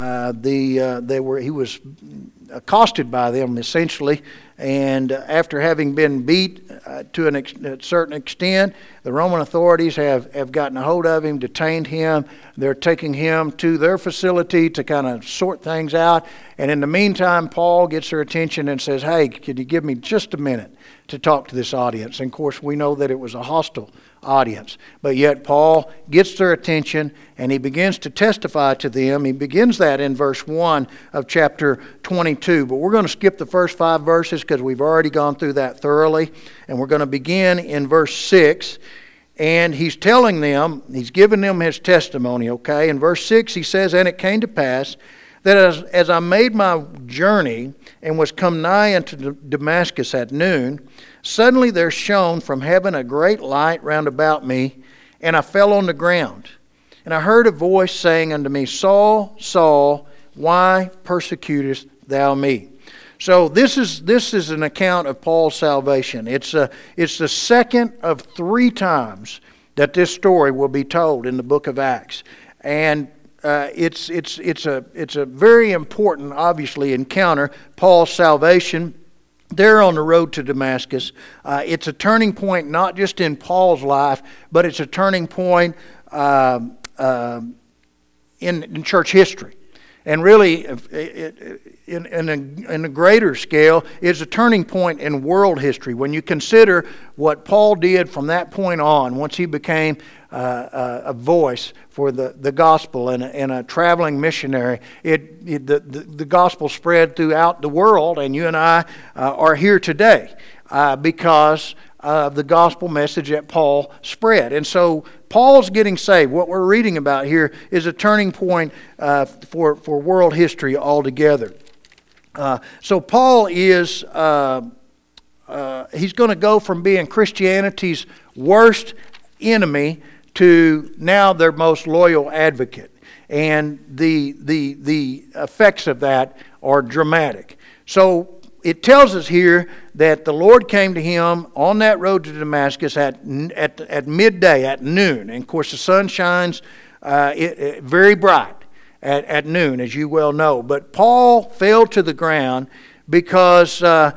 He was accosted by them essentially, and after having been beat to a certain extent, the Roman authorities have gotten a hold of him, detained him. They're taking him to their facility to kind of sort things out. And in the meantime, Paul gets their attention and says, "Hey, could you give me just a minute to talk to this audience?" And of course, we know that it was a hostile audience. But yet Paul gets their attention and he begins to testify to them. He begins that in verse 1 of chapter 22. But we're going to skip the first 5 verses because we've already gone through that thoroughly. And we're going to begin in verse 6. And he's telling them, he's giving them his testimony, okay? In verse 6 he says, "And it came to pass that as I made my journey and was come nigh unto Damascus at noon, suddenly there shone from heaven a great light round about me, and I fell on the ground. And I heard a voice saying unto me, Saul, Saul, why persecutest thou me?" So this is an account of Paul's salvation. It's the second of 3 times that this story will be told in the book of Acts, and it's a very important, obviously, encounter. Paul's salvation there on the road to Damascus. It's a turning point not just in Paul's life, but it's a turning point in church history. And really, in a greater scale, it's a turning point in world history. When you consider what Paul did from that point on, once he became a voice for the gospel and a traveling missionary, the gospel spread throughout the world, and you and I are here today because of the gospel message that Paul spread. And so Paul's getting saved. What we're reading about here is a turning point for world history altogether. So Paul is he's going to go from being Christianity's worst enemy to now their most loyal advocate. And the effects of that are dramatic. So it tells us here that the Lord came to him on that road to Damascus at midday, at noon. And of course the sun shines very bright at noon, as you well know. But Paul fell to the ground because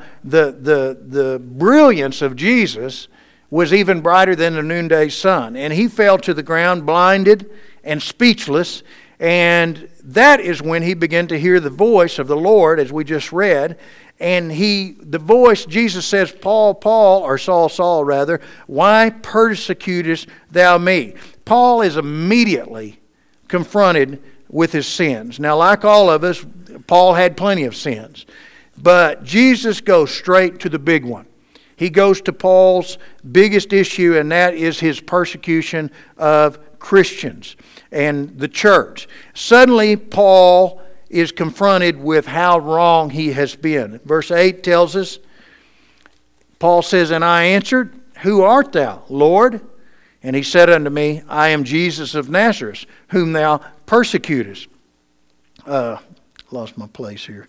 the brilliance of Jesus was even brighter than the noonday sun. And he fell to the ground blinded and speechless. And that is when he began to hear the voice of the Lord, as we just read. And the voice, Jesus says, Paul, Paul, or Saul, Saul rather, why persecutest thou me? Paul is immediately confronted with his sins. Now, like all of us, Paul had plenty of sins. But Jesus goes straight to the big one. He goes to Paul's biggest issue, and that is his persecution of Christians and the church. Suddenly, Paul is confronted with how wrong he has been. Verse 8 tells us, Paul says, "And I answered, Who art thou, Lord? And he said unto me, I am Jesus of Nazareth, whom thou persecutest." Lost my place here.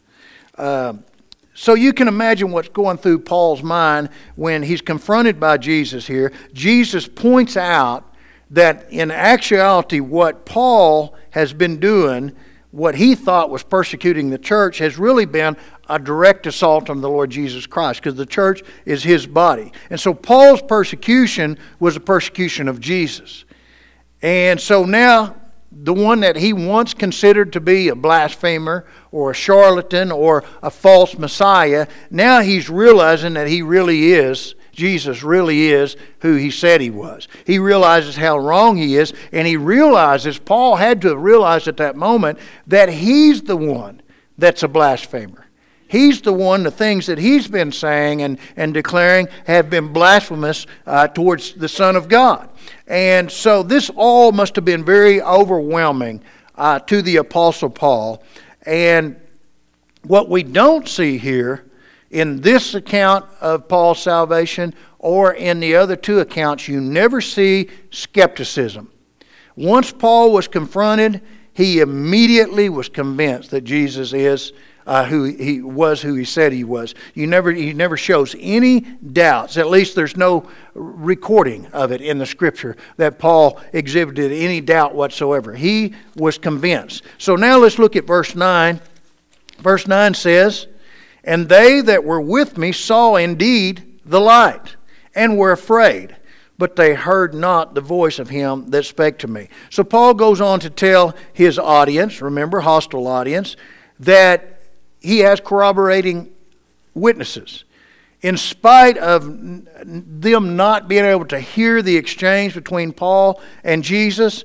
So you can imagine what's going through Paul's mind when he's confronted by Jesus here. Jesus points out that in actuality what Paul has been doing, what he thought was persecuting the church, has really been a direct assault on the Lord Jesus Christ, because the church is his body. And so Paul's persecution was a persecution of Jesus. And so now the one that he once considered to be a blasphemer or a charlatan or a false Messiah, now he's realizing that he really is, Jesus really is who he said he was. He realizes how wrong he is, and he realizes, Paul had to have realized at that moment, that he's the one that's a blasphemer. He's the one, the things that he's been saying and declaring have been blasphemous towards the Son of God. And so this all must have been very overwhelming to the Apostle Paul. And what we don't see here in this account of Paul's salvation or in the other 2 accounts, you never see skepticism. Once Paul was confronted, he immediately was convinced that Jesus is who he said he was. He never shows any doubts. At least there's no recording of it in the Scripture that Paul exhibited any doubt whatsoever. He was convinced. So now let's look at verse 9. Verse 9 says, "And they that were with me saw indeed the light, and were afraid, but they heard not the voice of him that spake to me." So Paul goes on to tell his audience, remember, hostile audience, that he has corroborating witnesses. In spite of them not being able to hear the exchange between Paul and Jesus,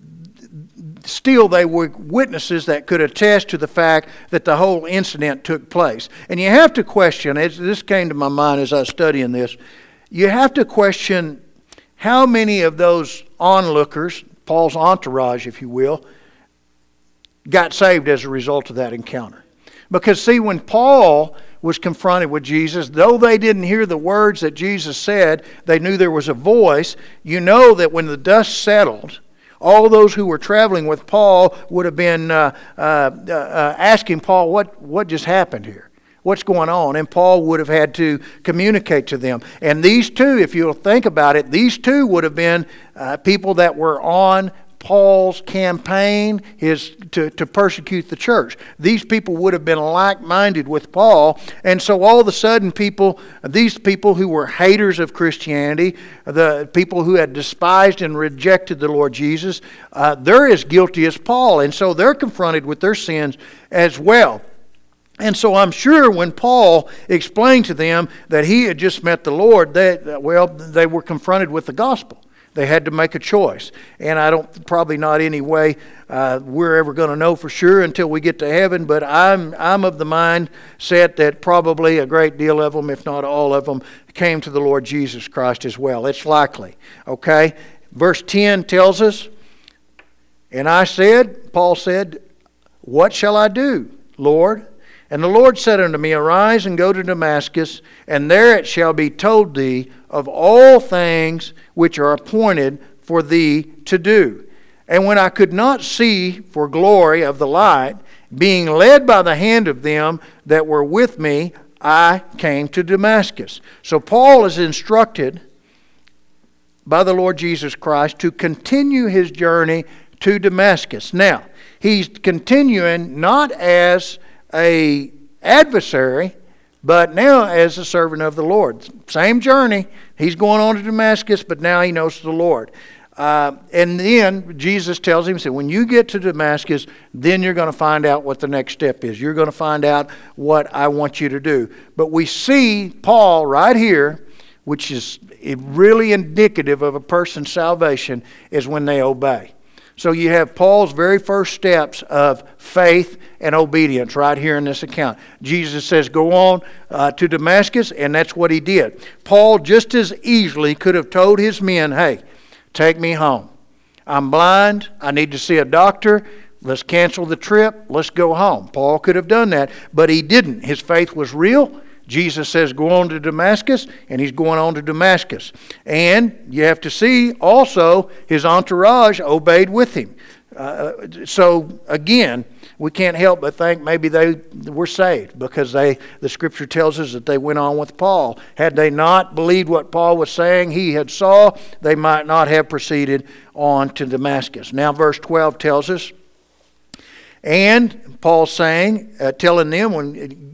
still they were witnesses that could attest to the fact that the whole incident took place. And you have to question, this came to my mind as I was studying this, you have to question how many of those onlookers, Paul's entourage if you will, got saved as a result of that encounter. Because see, when Paul was confronted with Jesus, though they didn't hear the words that Jesus said, they knew there was a voice. You know that when the dust settled, all those who were traveling with Paul would have been asking Paul, what just happened here? What's going on? And Paul would have had to communicate to them. And these two, if you'll think about it, these two would have been people that were on Paul's campaign to persecute the church. These people would have been like-minded with Paul, and so all of a sudden these people who were haters of Christianity, the people who had despised and rejected the Lord Jesus, they're as guilty as Paul, and so they're confronted with their sins as well. And so I'm sure when Paul explained to them that he had just met the Lord, they were confronted with the gospel. They had to make a choice. And probably not any way we're ever going to know for sure until we get to heaven, but I'm of the mindset that probably a great deal of them, if not all of them, came to the Lord Jesus Christ as well. It's likely. Okay? Verse 10 tells us, "And Paul said, What shall I do, Lord? And the Lord said unto me, Arise and go to Damascus, and there it shall be told thee of all things which are appointed for thee to do. And when I could not see for glory of the light, being led by the hand of them that were with me, I came to Damascus." So Paul is instructed by the Lord Jesus Christ to continue his journey to Damascus. Now, he's continuing not as a adversary, but now as a servant of the Lord. Same journey. He's going on to Damascus, but now he knows the Lord. And then Jesus tells him, when you get to Damascus, then you're going to find out what the next step is. You're going to find out what I want you to do. But we see Paul right here, which is really indicative of a person's salvation, is when they obey. So you have Paul's very first steps of faith and obedience right here in this account. Jesus says, go on to Damascus, and that's what he did. Paul just as easily could have told his men, hey, take me home. I'm blind. I need to see a doctor. Let's cancel the trip. Let's go home. Paul could have done that, but he didn't. His faith was real. Jesus says, go on to Damascus, and he's going on to Damascus. And you have to see also his entourage obeyed with him. So again, we can't help but think maybe they were saved because the Scripture tells us that they went on with Paul. Had they not believed what Paul was saying he had saw, they might not have proceeded on to Damascus. Now verse 12 tells us, and Paul saying, telling them when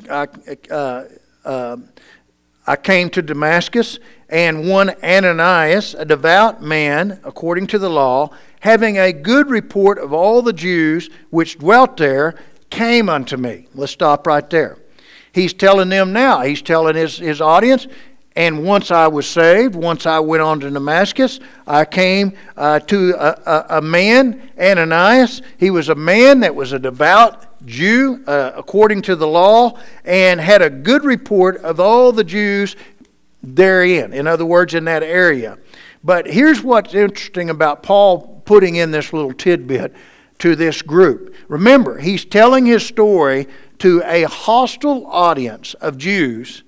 I came to Damascus, and one Ananias, a devout man, according to the law, having a good report of all the Jews which dwelt there, came unto me. Let's stop right there. He's telling them now. He's telling his audience, and once I was saved, once I went on to Damascus, I came to a man, Ananias. He was a man that was a devout Jew, according to the law, and had a good report of all the Jews therein. In other words, in that area. But here's what's interesting about Paul putting in this little tidbit to this group. Remember, he's telling his story to a hostile audience of Jews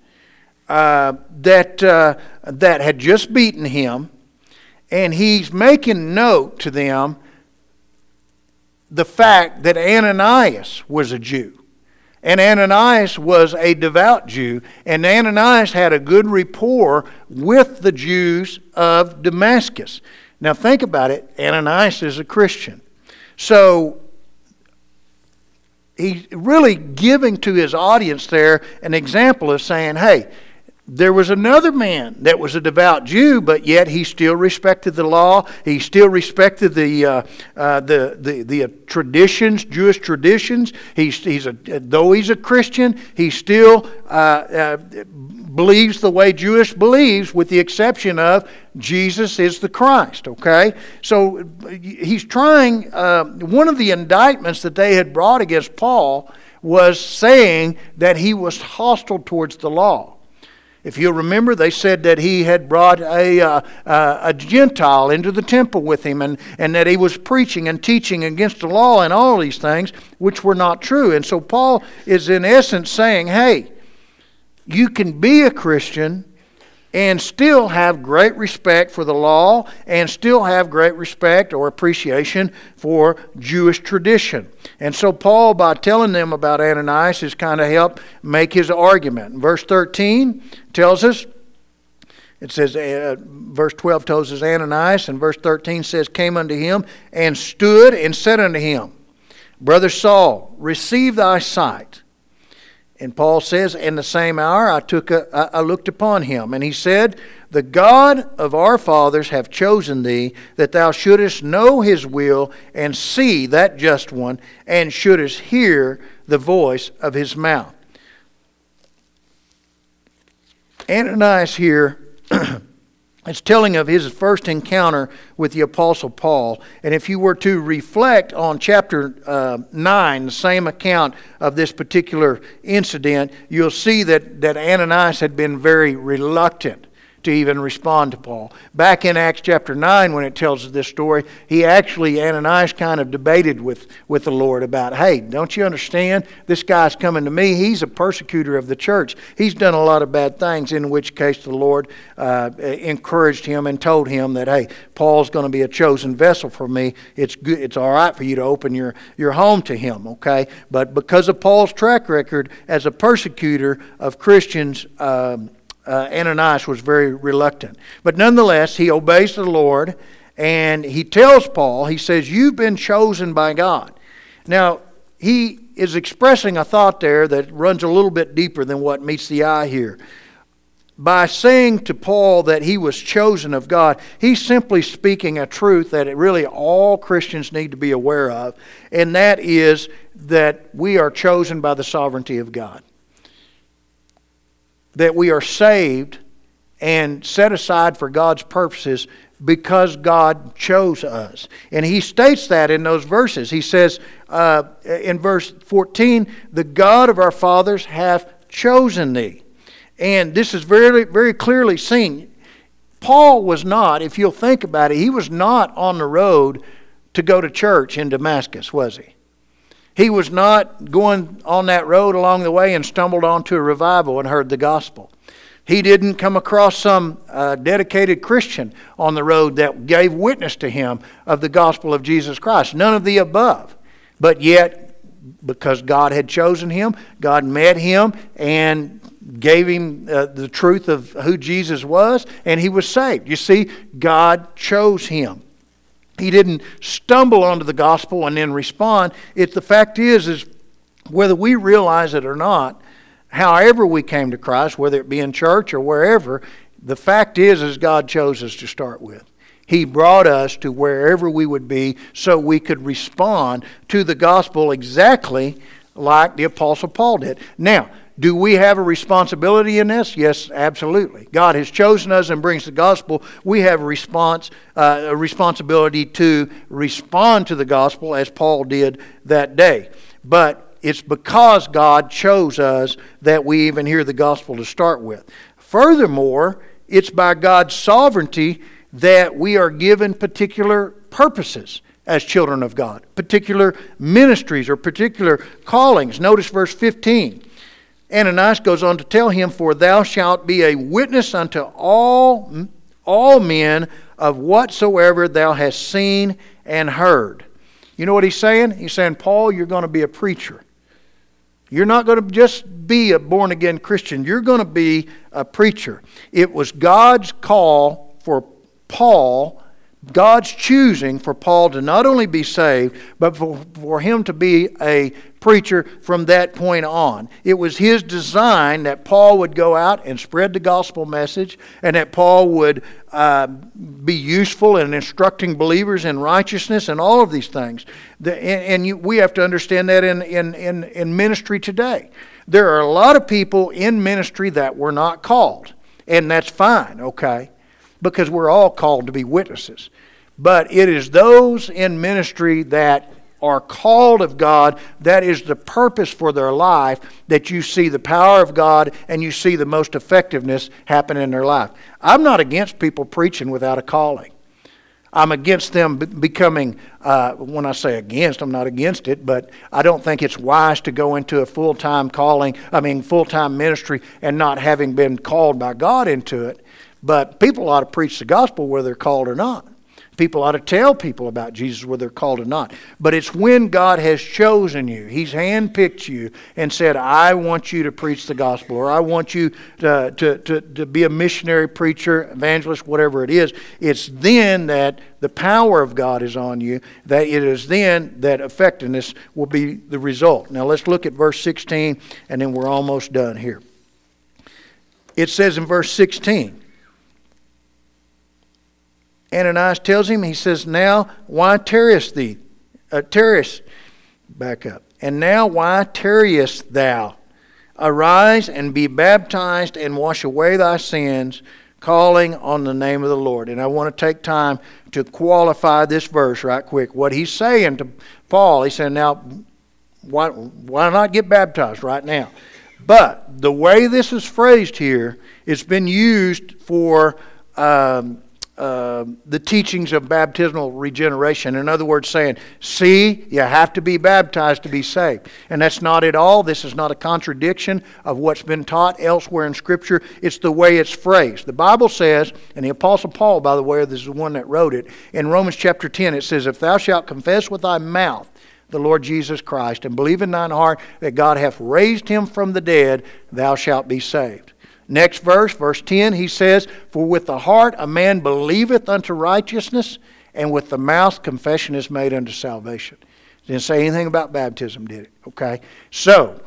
that had just beaten him, and he's making note to them the fact that Ananias was a Jew. And Ananias was a devout Jew, and Ananias had a good rapport with the Jews of Damascus. Now think about it, Ananias is a Christian. So he's really giving to his audience there an example of saying, hey, there was another man that was a devout Jew, but yet he still respected the law. He still respected the traditions, Jewish traditions. Though he's a Christian, he still believes the way Jewish believes, with the exception of Jesus is the Christ. Okay, so he's trying. One of the indictments that they had brought against Paul was saying that he was hostile towards the law. If you'll remember, they said that he had brought a Gentile into the temple with him, and that he was preaching and teaching against the law and all these things, which were not true. And so Paul is in essence saying, hey, you can be a Christian and still have great respect for the law and still have great respect or appreciation for Jewish tradition. And so Paul, by telling them about Ananias, has kind of helped make his argument. Verse 13 tells us, it says, verse 12 tells us Ananias, and verse 13 says, came unto him and stood and said unto him, Brother Saul, receive thy sight. And Paul says, in the same hour I looked upon him, and he said, the God of our fathers have chosen thee, that thou shouldest know his will, and see that just one, and shouldest hear the voice of his mouth. Ananias here is telling of his first encounter with the Apostle Paul. And if you were to reflect on chapter 9, the same account of this particular incident, you'll see that Ananias had been very reluctant to even respond to Paul. Back in Acts chapter 9, when it tells us this story, Ananias kind of debated with the Lord about, hey, don't you understand? This guy's coming to me. He's a persecutor of the church. He's done a lot of bad things, in which case the Lord encouraged him and told him that, hey, Paul's going to be a chosen vessel for me. It's good. It's all right for you to open your home to him, okay? But because of Paul's track record as a persecutor of Christians, Ananias was very reluctant. But nonetheless, he obeys the Lord, and he tells Paul, he says, you've been chosen by God. Now, he is expressing a thought there that runs a little bit deeper than what meets the eye here. By saying to Paul that he was chosen of God, he's simply speaking a truth that really all Christians need to be aware of, and that is that we are chosen by the sovereignty of God. That we are saved and set aside for God's purposes because God chose us. And he states that in those verses. He says in verse 14, the God of our fathers hath chosen thee. And this is very, very clearly seen. Paul was not, if you'll think about it, he was not on the road to go to church in Damascus, was he? He was not going on that road along the way and stumbled onto a revival and heard the gospel. He didn't come across some dedicated Christian on the road that gave witness to him of the gospel of Jesus Christ. None of the above. But yet, because God had chosen him, God met him and gave him the truth of who Jesus was, and he was saved. You see, God chose him. He didn't stumble onto the gospel and then respond. The fact is whether we realize it or not, however we came to Christ, whether it be in church or wherever, the fact is God chose us to start with. He brought us to wherever we would be so we could respond to the gospel exactly like the Apostle Paul did. Now, do we have a responsibility in this? Yes, absolutely. God has chosen us and brings the gospel. We have a responsibility to respond to the gospel as Paul did that day. But it's because God chose us that we even hear the gospel to start with. Furthermore, it's by God's sovereignty that we are given particular purposes as children of God, particular ministries or particular callings. Notice verse 15. Ananias goes on to tell him, for thou shalt be a witness unto all men of whatsoever thou hast seen and heard. You know what he's saying? He's saying, Paul, you're going to be a preacher. You're not going to just be a born-again Christian. You're going to be a preacher. It was God's call for Paul, God's choosing for Paul to not only be saved, but for him to be a preacher from that point on. It was his design that Paul would go out and spread the gospel message, and that Paul would be useful in instructing believers in righteousness and all of these things. We have to understand that in ministry today. There are a lot of people in ministry that were not called, and that's fine, okay? Because we're all called to be witnesses. But it is those in ministry that are called of God, that is the purpose for their life, that you see the power of God and you see the most effectiveness happen in their life. I'm not against people preaching without a calling. I'm against them becoming, when I say against, I'm not against it, but I don't think it's wise to go into a full-time ministry and not having been called by God into it. But people ought to preach the gospel whether they're called or not. People ought to tell people about Jesus whether they're called or not. But it's when God has chosen you, He's handpicked you and said, I want you to preach the gospel, or I want you to be a missionary, preacher, evangelist, whatever it is. It's then that the power of God is on you, that it is then that effectiveness will be the result. Now let's look at verse 16, and then we're almost done here. It says in verse 16, Ananias tells him, he says, now why tarriest thee? Back up. And now why tarriest thou? Arise and be baptized and wash away thy sins, calling on the name of the Lord. And I want to take time to qualify this verse right quick. What he's saying to Paul, he said, now why not get baptized right now? But the way this is phrased here, it's been used for the teachings of baptismal regeneration. In other words, saying, see, you have to be baptized to be saved. And that's not at all. This is not a contradiction of what's been taught elsewhere in Scripture. It's the way it's phrased. The Bible says, and the Apostle Paul, by the way, this is the one that wrote it, in Romans chapter 10, it says, if thou shalt confess with thy mouth the Lord Jesus Christ, and believe in thine heart that God hath raised him from the dead, thou shalt be saved. Next verse, verse 10, he says, for with the heart a man believeth unto righteousness, and with the mouth confession is made unto salvation. Didn't say anything about baptism, did it? Okay. So,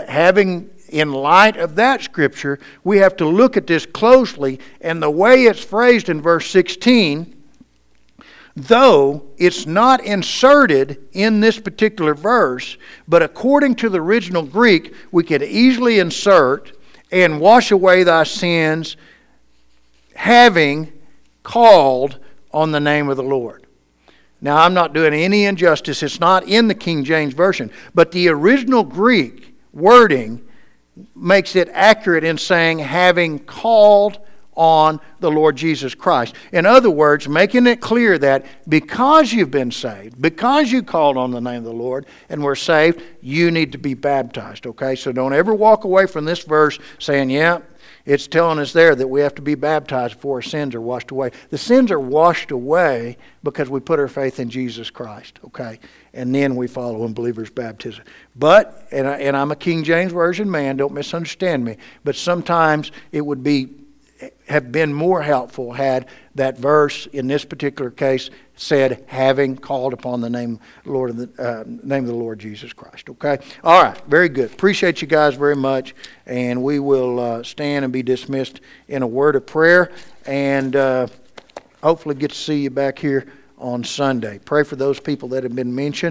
in light of that scripture, we have to look at this closely, and the way it's phrased in verse 16, though it's not inserted in this particular verse, but according to the original Greek, we could easily insert, and wash away thy sins, having called on the name of the Lord. Now, I'm not doing any injustice. It's not in the King James Version. But the original Greek wording makes it accurate in saying, having called on the Lord Jesus Christ. In other words, making it clear that because you've been saved, because you called on the name of the Lord and were saved, you need to be baptized, okay? So don't ever walk away from this verse saying, yeah, it's telling us there that we have to be baptized before our sins are washed away. The sins are washed away because we put our faith in Jesus Christ, okay? And then we follow in believers' baptism. But, and I'm a King James Version man, don't misunderstand me, but sometimes it would have been more helpful had that verse in this particular case said, having called upon the name of the Lord Jesus Christ. Okay? All right. Very good. Appreciate you guys very much. And we will stand and be dismissed in a word of prayer. And hopefully get to see you back here on Sunday. Pray for those people that have been mentioned.